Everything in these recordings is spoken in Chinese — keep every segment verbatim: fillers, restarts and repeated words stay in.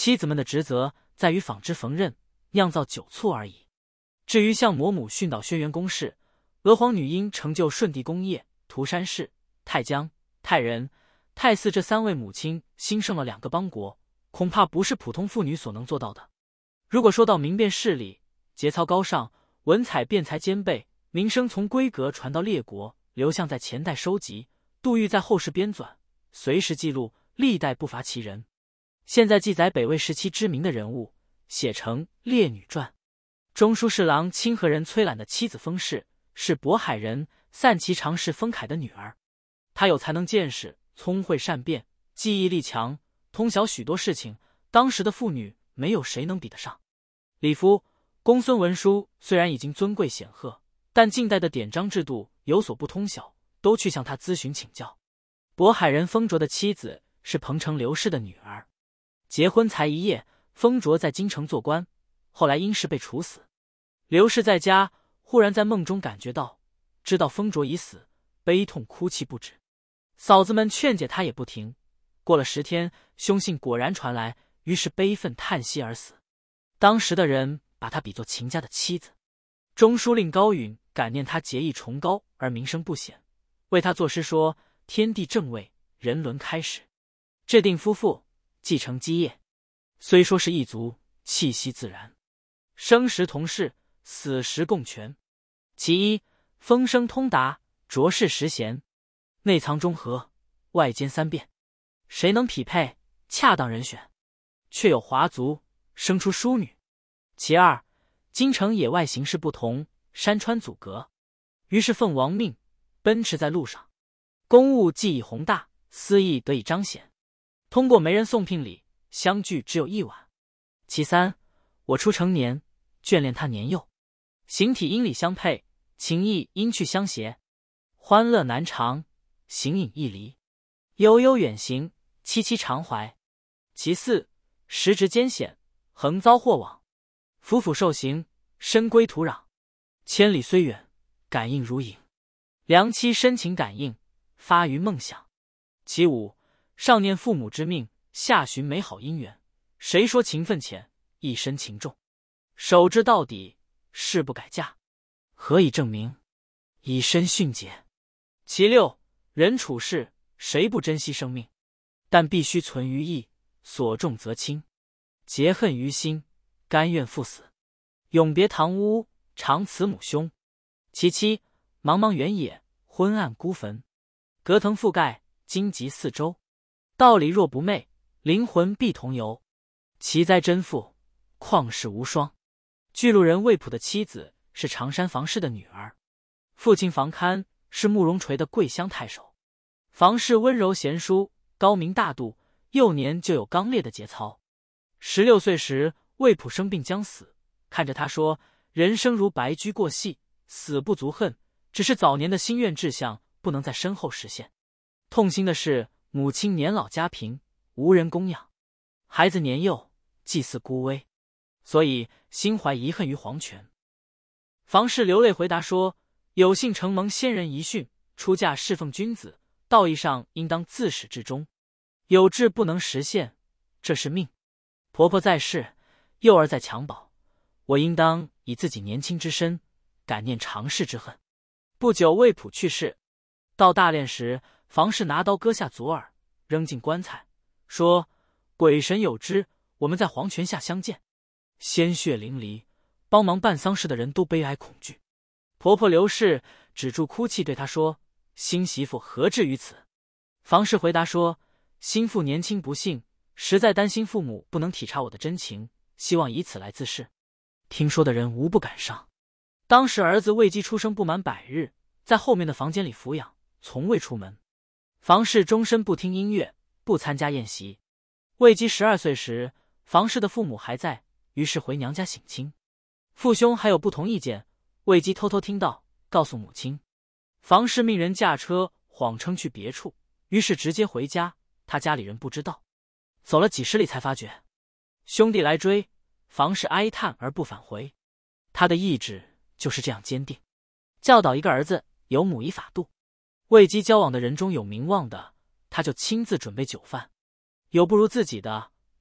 妻子们的职责在于纺织缝纫、酿造酒醋而已。至于向魔母训导轩辕宫氏、娥皇女因成就顺帝功业、涂山氏、太姜、太仁、太姒这三位母亲兴盛了两个邦国，恐怕不是普通妇女所能做到的。如果说到明辨事理、节操高尚、文采辩才兼备，名声从闺阁传到列国，刘向在前代收集，杜预在后世编纂，随时记录，历代不乏其人。现在记载北魏时期知名的人物，写成《列女传》。中书侍郎清河人崔览的妻子封氏是渤海人散骑常侍封凯的女儿，她有才能见识，聪慧善辩，记忆力强，通晓许多事情，当时的妇女没有谁能比得上。李夫、公孙文书虽然已经尊贵显赫，但近代的典章制度有所不通晓，都去向他咨询请教。渤海人封卓的妻子是彭城刘氏的女儿，结婚才一夜，封卓在京城做官，后来因事被处死。刘氏在家忽然在梦中感觉到，知道封卓已死，悲痛哭泣不止。嫂子们劝解他也不停，过了十天，凶信果然传来，于是悲愤叹息而死。当时的人把他比作秦家的妻子。中书令高允感念他节义崇高而名声不显，为他作诗说：天地正位，人伦开始，制定夫妇，继承基业。虽说是一族，气息自然，生时同室，死时共权。其一，风声通达，卓氏实贤，内藏中和，外兼三变，谁能匹配，恰当人选。却有华族，生出淑女。其二，京城野外形势不同，山川阻隔，于是奉王命，奔驰在路上，公务既已宏大，私意得以彰显。通过媒人送聘礼，相聚只有一晚。其三，我初成年，眷恋他年幼，形体音理相配，情意因趣相携，欢乐难长，形影易离，悠悠远行，凄凄常怀。其四，时值艰险，横遭祸往，夫妇受刑，身归土壤，千里虽远，感应如影。良妻深情感应，发于梦想。其五，上念父母之命，下寻美好姻缘。谁说情分浅，一身情重，守之到底，誓不改嫁。何以证明？以身殉节。其六，人处世，谁不珍惜生命？但必须存于义，所重则轻，结恨于心，甘愿赴死。永别堂屋，长慈母兄。其七，茫茫原野，昏暗孤坟，隔藤覆盖，荆棘四周。道理若不昧，灵魂必同游。其哉真妇，旷世无双。巨鹿人魏普的妻子是常山房氏的女儿，父亲房堪是慕容垂的桂乡太守。房氏温柔贤淑，高明大度，幼年就有刚烈的节操。十六岁时，魏普生病将死，看着他说：人生如白驹过隙，死不足恨，只是早年的心愿志向不能在身后实现。痛心的是母亲年老家贫，无人供养，孩子年幼，祭祀孤微，所以心怀遗恨于黄泉。房氏流泪回答说：有幸承蒙先人遗训，出嫁侍奉君子，道义上应当自始至终，有志不能实现，这是命。婆婆在世，幼儿在襁褓，我应当以自己年轻之身感念长世之恨。不久魏普去世，到大殓时，房氏拿刀割下左耳，扔进棺材，说：鬼神有知，我们在黄泉下相见。鲜血淋漓，帮忙办丧事的人都悲哀恐惧。婆婆刘氏止住哭泣，对她说：新媳妇何至于此？房氏回答说：新妇年轻不幸，实在担心父母不能体察我的真情，希望以此来自誓。听说的人无不感伤。当时儿子魏姬出生不满百日，在后面的房间里抚养，从未出门。房氏终身不听音乐，不参加宴席。魏姬十二岁时，房氏的父母还在，于是回娘家省亲。父兄还有不同意见，魏姬偷偷听到，告诉母亲。房氏命人驾车，谎称去别处，于是直接回家，他家里人不知道。走了几十里才发觉，兄弟来追，房氏哀叹而不返回。他的意志就是这样坚定。教导一个儿子，有母以法度。魏姬交往的人中有名望的，他就亲自准备酒饭；有不如自己的，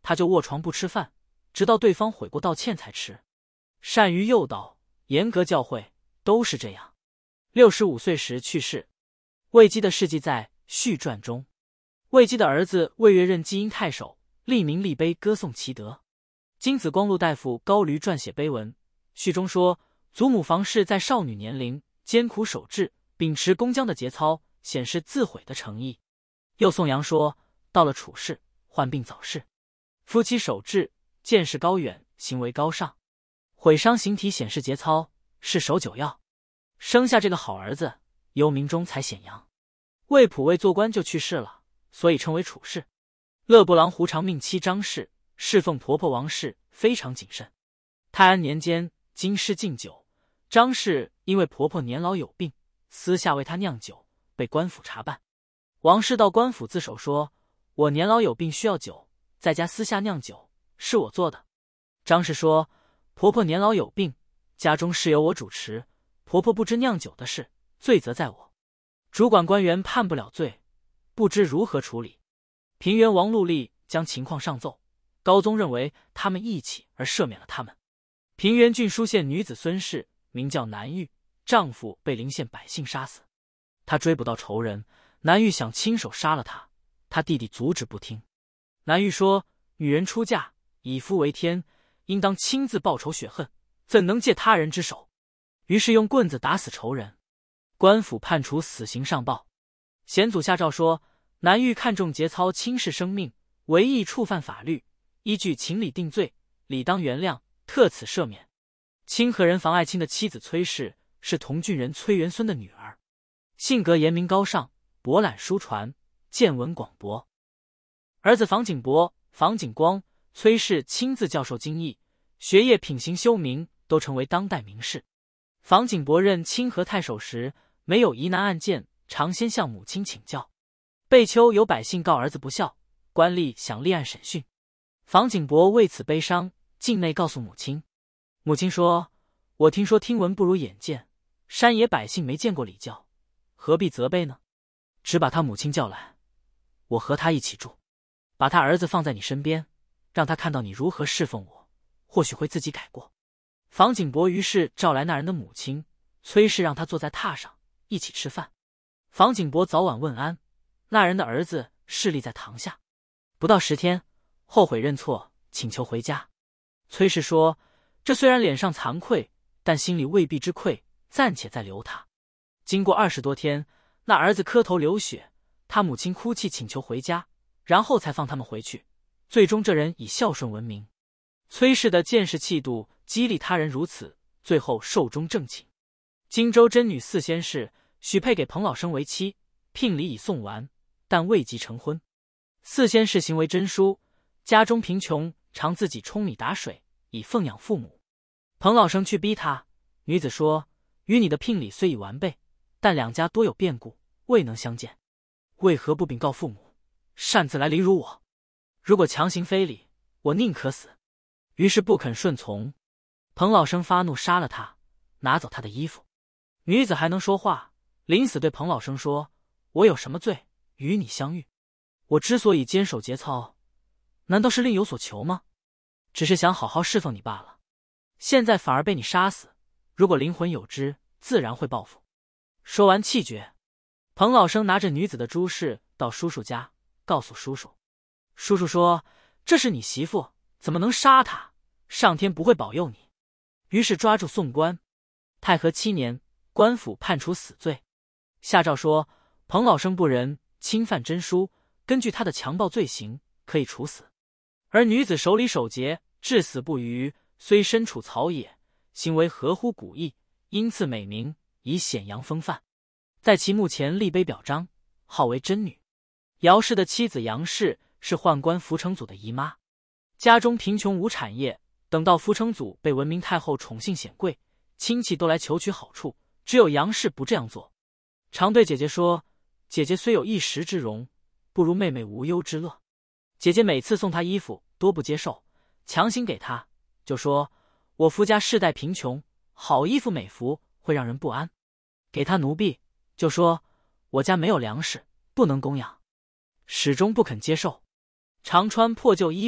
他就卧床不吃饭，直到对方悔过道歉才吃。善于诱导，严格教诲，都是这样。六十五岁时去世。魏姬的事迹在序传中。魏姬的儿子魏越任基阴太守，立名立碑歌颂其德。金子光禄大夫高驴撰写碑文，序中说，祖母房氏在少女年龄艰苦守志，秉持工匠的节操，显示自毁的诚意。又颂扬说，到了处世，患病早逝，夫妻守志，见识高远，行为高尚，毁伤形体，显示节操，是守久要。生下这个好儿子，幽冥中才显扬。魏普未做官就去世了，所以称为处世。勒布郎胡常命妻张氏侍奉婆婆王氏，非常谨慎。泰安年间，京师禁酒，张氏因为婆婆年老有病，私下为她酿酒，被官府查办。王氏到官府自首说，我年老有病需要酒，在家私下酿酒，是我做的。张氏说，婆婆年老有病，家中事由我主持，婆婆不知酿酒的事，罪责在我。主管官员判不了罪，不知如何处理。平原王陆立将情况上奏，高宗认为他们义气而赦免了他们。平原郡书县女子孙氏名叫南玉，丈夫被邻县百姓杀死，她追捕到仇人，南玉想亲手杀了他，他弟弟阻止不听。南玉说，女人出嫁，以夫为天，应当亲自报仇雪恨，怎能借他人之手？于是用棍子打死仇人。官府判处死刑上报。显祖下诏说，南玉看重节操，轻视生命，违意触犯法律，依据情理定罪，理当原谅，特此赦免。清河人房爱卿的妻子崔氏是同郡人崔元孙的女儿，性格严明高尚，博览书传，见闻广博。儿子房景伯、房景光、崔氏亲自教授经义，学业品行修明都成为当代名士。房景伯任清河太守时，没有疑难案件，常先向母亲请教。贝丘有百姓告儿子不孝，官吏想立案审讯，房景伯为此悲伤，境内告诉母亲。母亲说，我听说听闻不如眼见，山野百姓没见过礼教，何必责备呢？只把他母亲叫来，我和他一起住，把他儿子放在你身边，让他看到你如何侍奉我，或许会自己改过。房景伯于是召来那人的母亲崔氏，让他坐在榻上一起吃饭。房景伯早晚问安，那人的儿子侍立在堂下，不到十天，后悔认错，请求回家。崔氏说，这虽然脸上惭愧，但心里未必之愧，暂且再留他。经过二十多天，那儿子磕头流血，他母亲哭泣请求回家，然后才放他们回去。最终这人以孝顺闻名。崔氏的见识气度激励他人如此，最后寿终正寝。荆州真女四仙氏许配给彭老生为妻，聘礼已送完，但未及成婚。四仙氏行为真淑，家中贫穷，常自己冲米打水，以奉养父母。彭老生去逼他，女子说，与你的聘礼虽已完备，但两家多有变故，未能相见，为何不禀告父母，擅自来凌辱我？如果强行非礼，我宁可死。于是不肯顺从。彭老生发怒，杀了他，拿走他的衣服。女子还能说话，临死对彭老生说，我有什么罪与你相遇？我之所以坚守节操，难道是另有所求吗？只是想好好侍奉你罢了，现在反而被你杀死，如果灵魂有知，自然会报复。说完气绝。彭老生拿着女子的珠饰到叔叔家，告诉叔叔。叔叔说，这是你媳妇，怎么能杀她？上天不会保佑你。于是抓住送官。太和七年，官府判处死罪。下诏说，彭老生不仁，侵犯真书，根据他的强暴罪行，可以处死。而女子守礼守节，至死不渝，虽身处草野，行为合乎古意，因赐美名，以显扬风范。在其墓前立碑表彰，号为真女。姚氏的妻子杨氏是宦官福成祖的姨妈，家中贫穷无产业，等到福成祖被文明太后宠幸显贵，亲戚都来求取好处，只有杨氏不这样做，常对姐姐说，姐姐虽有一时之荣，不如妹妹无忧之乐。姐姐每次送她衣服多不接受，强行给她，就说我夫家世代贫穷，好衣服美服会让人不安。给她奴婢，就说我家没有粮食，不能供养，始终不肯接受。常穿破旧衣服，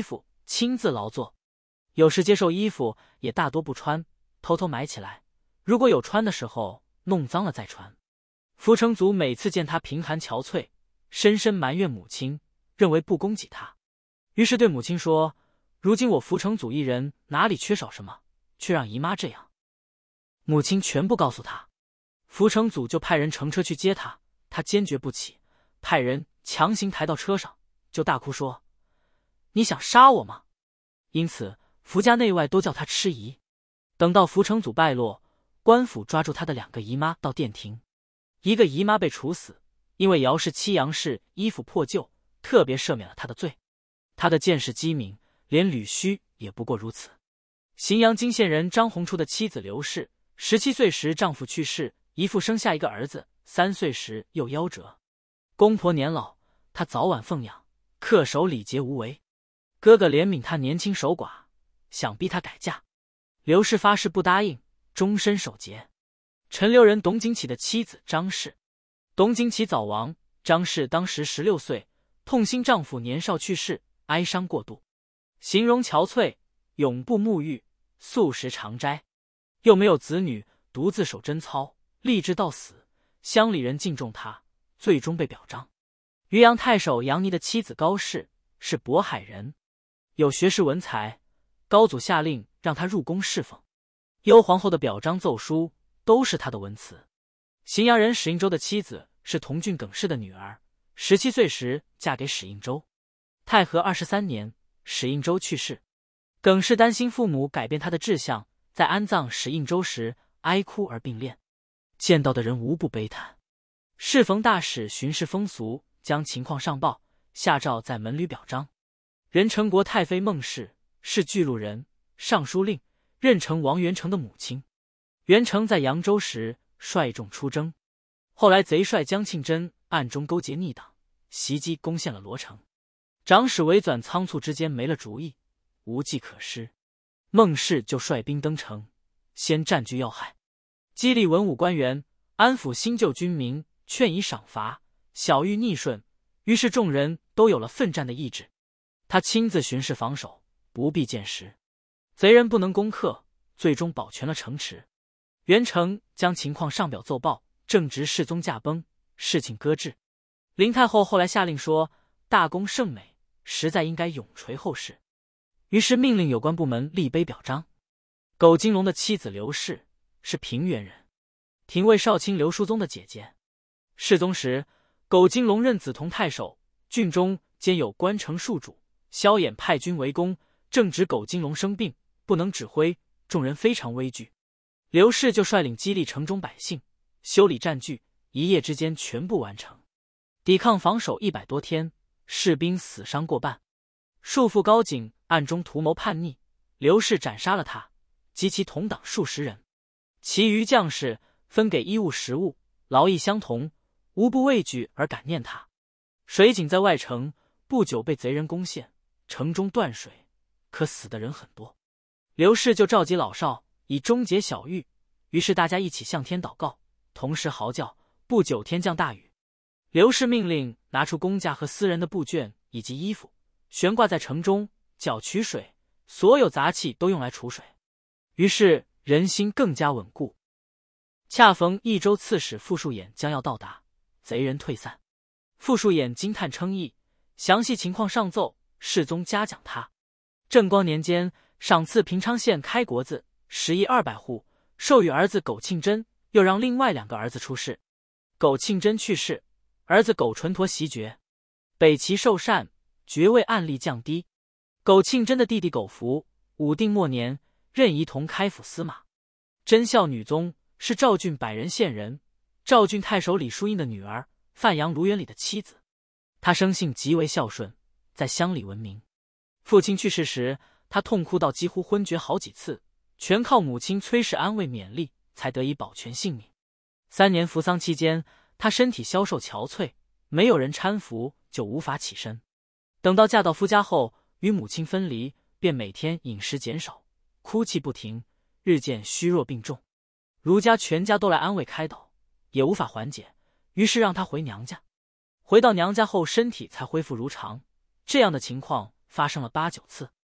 亲自劳作。有时接受衣服也大多不穿，偷偷买起来，如果有穿的时候弄脏了再穿。福成祖每次见他贫寒憔悴，深深埋怨母亲，认为不供给他，于是对母亲说：如今我福成祖一人哪里缺少什么，却让姨妈这样。母亲全部告诉他，福成祖就派人乘车去接他，他坚决不起，派人强行抬到车上，就大哭说：你想杀我吗？因此福家内外都叫他痴姨。等到福成祖败落，官府抓住他的两个姨妈到殿庭，一个姨妈被处死，因为姚氏妻杨氏衣服破旧，特别赦免了他的罪。他的见识机敏，连吕须也不过如此。荥阳泾县人张宏初的妻子刘氏，十七岁时丈夫去世，姨父生下一个儿子，三岁时又夭折。公婆年老，她早晚奉养，恪守礼节无违。哥哥怜悯她年轻守寡，想逼她改嫁。刘氏发誓不答应，终身守节。陈留人董景启的妻子张氏，董景启早亡，张氏当时十六岁，痛心丈夫年少去世，哀伤过度，形容憔悴，永不沐浴，素食常斋，又没有子女，独自守贞操，立志到死。乡里人敬重他，最终被表彰。渔阳太守杨尼的妻子高氏是渤海人，有学识文才，高祖下令让他入宫侍奉。幽皇后的表彰奏书都是他的文辞。荥阳人史应周的妻子是同郡耿氏的女儿，十七岁时嫁给史应周。太和二十三年，史应周去世，耿氏担心父母改变他的志向，在安葬史应周时哀哭而并殓，见到的人无不悲叹。适逢大使巡视风俗，将情况上报，下诏在门闾表彰。任城国太妃孟氏是巨鹿人，尚书令，任城王元成的母亲。元成在扬州时率众出征，后来贼帅江庆真暗中勾结逆党，袭击攻陷了罗城。长史韦纂仓促之间没了主意，无计可施，孟氏就率兵登城，先占据要害，激励文武官员，安抚新旧军民，劝以赏罚，小遇逆顺，于是众人都有了奋战的意志。他亲自巡视防守，不必见识，贼人不能攻克，最终保全了城池。元成将情况上表奏报，正值世宗驾崩，事情搁置。林太后后来下令说，大功甚美，实在应该永垂后世，于是命令有关部门立碑表彰。苟金龙的妻子刘氏是平原人，廷尉少卿刘叔宗的姐姐。世宗时，苟金龙任梓潼太守，郡中兼有关城戍主，萧衍派军围攻，正值苟金龙生病，不能指挥，众人非常危惧。刘氏就率领激励城中百姓，修理战具，一夜之间全部完成。抵抗防守一百多天，士兵死伤过半。束缚高景暗中图谋叛逆，刘氏斩杀了他及其同党数十人，其余将士分给衣物食物，劳役相同，无不畏惧而感念他。水井在外城，不久被贼人攻陷，城中断水，可死的人很多。刘氏就召集老少，以终结小狱，于是大家一起向天祷告，同时嚎叫，不久天降大雨。刘氏命令拿出公家和私人的布卷以及衣服，悬挂在城中，搅取水，所有杂器都用来储水，于是人心更加稳固。恰逢益州刺史傅树衍将要到达，贼人退散。傅树衍惊叹称义，详细情况上奏，世宗嘉奖他。正光年间，赏赐平昌县开国子十亿二百户，授予儿子苟庆真，又让另外两个儿子出仕。苟庆真去世，儿子苟纯陀袭爵，北齐受禅，爵位按例降低。苟庆真的弟弟苟福，武定末年任仪同开府司马。真孝女宗是赵郡百人县人，赵郡太守李叔印的女儿，范阳卢元礼的妻子。她生性极为孝顺，在乡里闻名。父亲去世时，她痛哭到几乎昏厥好几次，全靠母亲崔氏安慰勉励，才得以保全性命。三年服丧期间，她身体消瘦憔悴，没有人搀扶就无法起身。等到嫁到夫家后，与母亲分离，便每天饮食减少，哭泣不停，日渐虚弱病重。儒家全家都来安慰开导，也无法缓解，于是让她回娘家。回到娘家后，身体才恢复如常。这样的情况发生了八九次。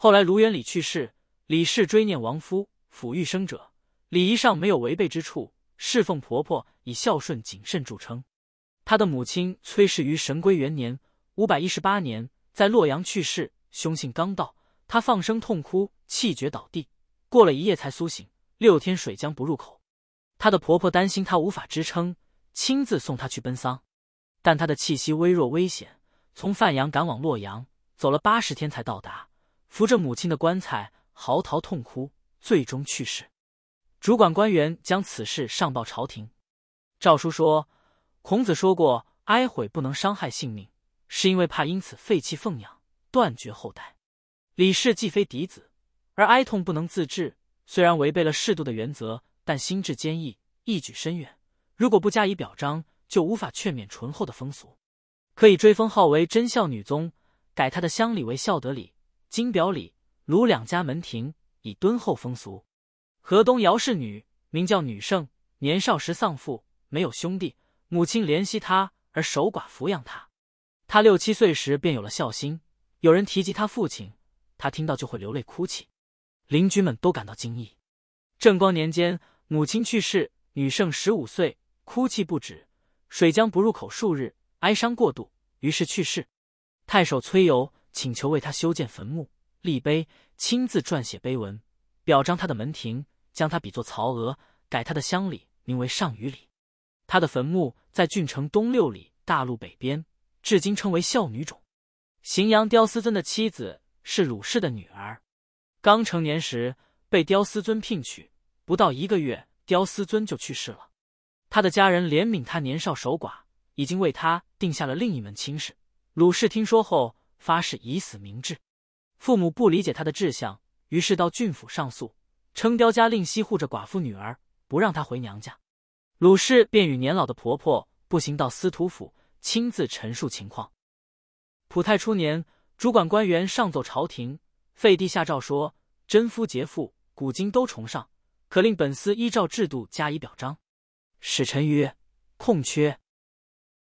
后来卢元礼去世，李氏追念亡夫，抚育生者，礼仪上没有违背之处，侍奉婆婆以孝顺谨慎著称。她的母亲崔氏于神龟元年五百一十八年在洛阳去世，凶性刚到，她放声痛哭，气绝倒地，过了一夜才苏醒，六天水浆不入口。她的婆婆担心她无法支撑，亲自送她去奔丧，但她的气息微弱危险，从范阳赶往洛阳，走了八十天才到达，扶着母亲的棺材嚎啕痛哭，最终去世。主管官员将此事上报朝廷。诏书说，孔子说过，哀悔不能伤害性命，是因为怕因此废弃奉养，断绝后代。李氏既非嫡子，而哀痛不能自治，虽然违背了适度的原则，但心智坚毅，义举深远，如果不加以表彰，就无法劝勉醇厚的风俗。可以追封号为真孝女宗，改她的乡里为孝德里、金表里、卢两家门庭，以敦厚风俗。河东姚氏女，名叫女胜，年少时丧父，没有兄弟，母亲怜惜她而守寡抚养她。她六七岁时便有了孝心，有人提及她父亲，她听到就会流泪哭泣，邻居们都感到惊异。正光年间，母亲去世，女胜十五岁，哭泣不止，水浆不入口数日，哀伤过度，于是去世。太守崔繇请求为她修建坟墓，立碑，亲自撰写碑文，表彰她的门庭，将她比作曹娥，改她的乡里名为上虞里。她的坟墓在郡城东六里，大路北边，至今称为孝女冢。荥阳刁思尊的妻子是鲁氏的女儿，刚成年时被刁思尊聘娶，不到一个月，刁思尊就去世了。他的家人怜悯他年少守寡，已经为他定下了另一门亲事。鲁氏听说后，发誓以死明志。父母不理解他的志向，于是到郡府上诉，称刁家令惜护着寡妇女儿，不让她回娘家。鲁氏便与年老的婆婆步行到司徒府，亲自陈述情况。普泰初年，主管官员上奏朝廷，废帝下诏说，贞夫节妇古今都崇尚，可令本司依照制度加以表彰。使臣曰：空缺。